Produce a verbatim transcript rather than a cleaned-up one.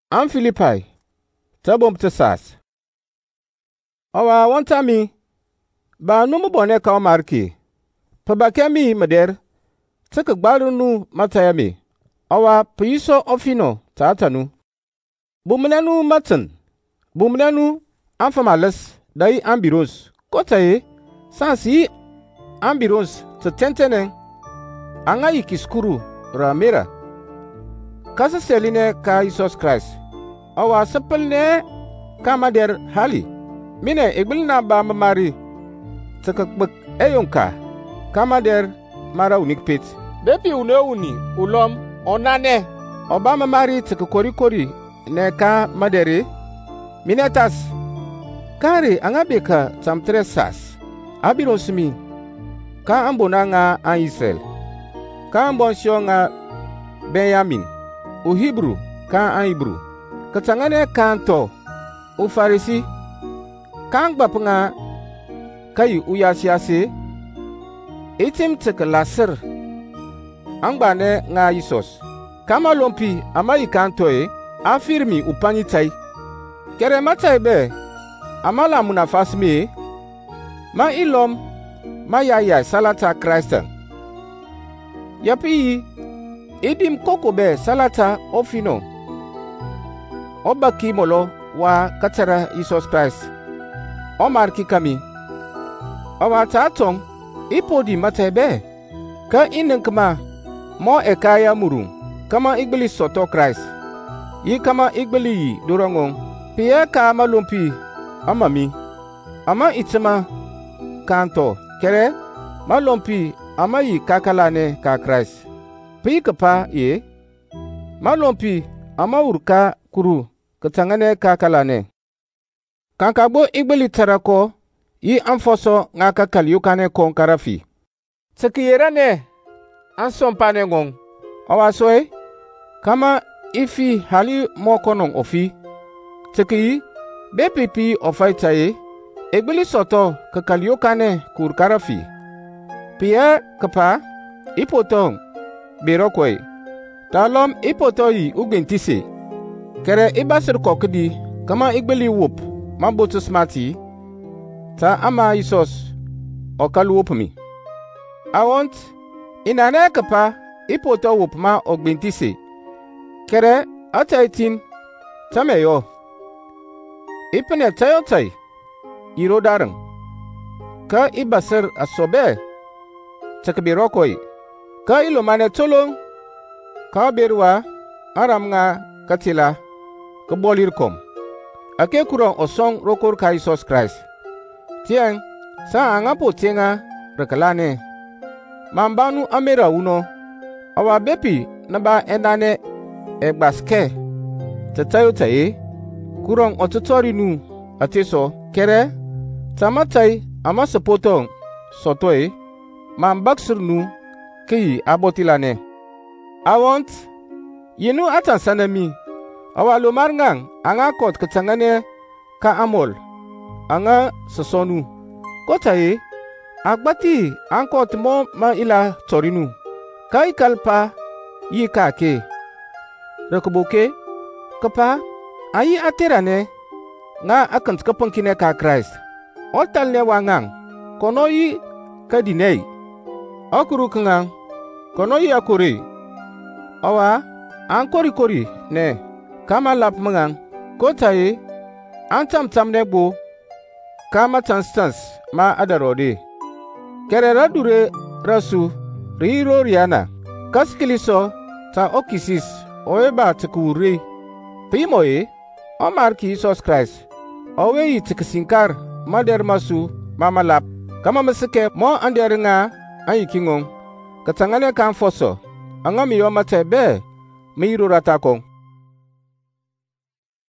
Am Philippi, tabom tesas. Awa wantami, ba numu bone ka marki. Pabakemi mader, tsaka gbarunu matayami. Awa piso ofino tatanu. Bumnenu matan, bumnenu amfamalas dai ambiros. Kotaye, sansi ambiros te tentene. Anga ikiskuru ramera. Kasa seline ka Jesus Christ. Awa sepel ne kamader hali. Mine igbil na ba mamari. Tekakbek eyonka. Kamader mara unik pit. Bepi une uni ulom onane. Oba mamari tekakori kori ne ka madere. Minetas. Kari angabeka tamtre sas. Abirosmi. Ka ambona nga an Israel. Ka ambonsyo nga Benjamin. U Hebrew ka an Hebrew. Katangane kanto u Farisi. Kan gbap nga kayi u yasiase. Itim tek lasir. Angbane nga Yisos. Kama lompi amayi kanto e. Afirmi upanyi tay. Kere matay be. Amala munafasmi e. Ma ilom. Ma yaya salata Christen. Yapi idim koko be salata ofino. Obaki molo wa katara Jesus Christ. Omar kikami. Owa tatong ipodi matebe. Ka ininkma mo ekaya murung. Kama igbili soto Christ. Yi kama igbili yi durangong. Piye ka malumpi amami. Ama itima kanto kere malumpi ama yi kakalane ka Christ. Pi kapa ye. Malompi ama urka kuru ketangane kakalane. Kankagbo igbeli tarako yi amfoso nga kakal yukane kon karafi. Tsekiyera ne ansompane ngong. Awasoy kama ifi hali mokonong ofi. Tsekiyi bepipi ofaitaye igbeli soto kakal yukane kur karafi. Pia kapa ipotong Birokwe. Talom ipotoyi ugentise. Kere ibasir kokdi kama igbeli wop mambotu smati. Ta ama Isos okal wop mi. Awont inane kapa ipoto wop ma ogentise. Kere ataitin tameyo. Ipene tayo tay. Irodarang. Ka ibasir asobe. Takbirokwe. Ka ilomane tolong. Ka berwa aram nga katila ka bolir kom. Ake kurang osong rokor ka Jesus Christ. Tiang sa anga po tenga rekalane. Mambanu amera uno. Awa bepi naba endane egbaske. Tatayo taye. Kurang otutori nu ateso kere. Tamatai ama sepotong sotoy. Mambaksur nu ki abotilane. Awont yinu atan sanami. Awalo marngang anga kot ketangane ka amol. Anga sesonu. Kotaye agbati ankot mo ma ila torinu. Kai kalpa yi kake. Rekoboke kapa ayi aterane nga akant kapankine ka Christ. Otal ne wangang kono yi kadinei. Akuru kangang kono yi akuri. Awa ankori kori ne kama lap mangang kotaye antam tam ne bo kama tanstans ma adarode. Kere radure rasu riro riana kaskiliso ta okisis oeba tekuri. Pimoye Omar ki Jesus Christ. Owe yi tekisinkar mader masu mama lap. Kama mesike mo andere nga ayi kingong. Katangane kan foso. Anga mi yoma tebe mi rata kong.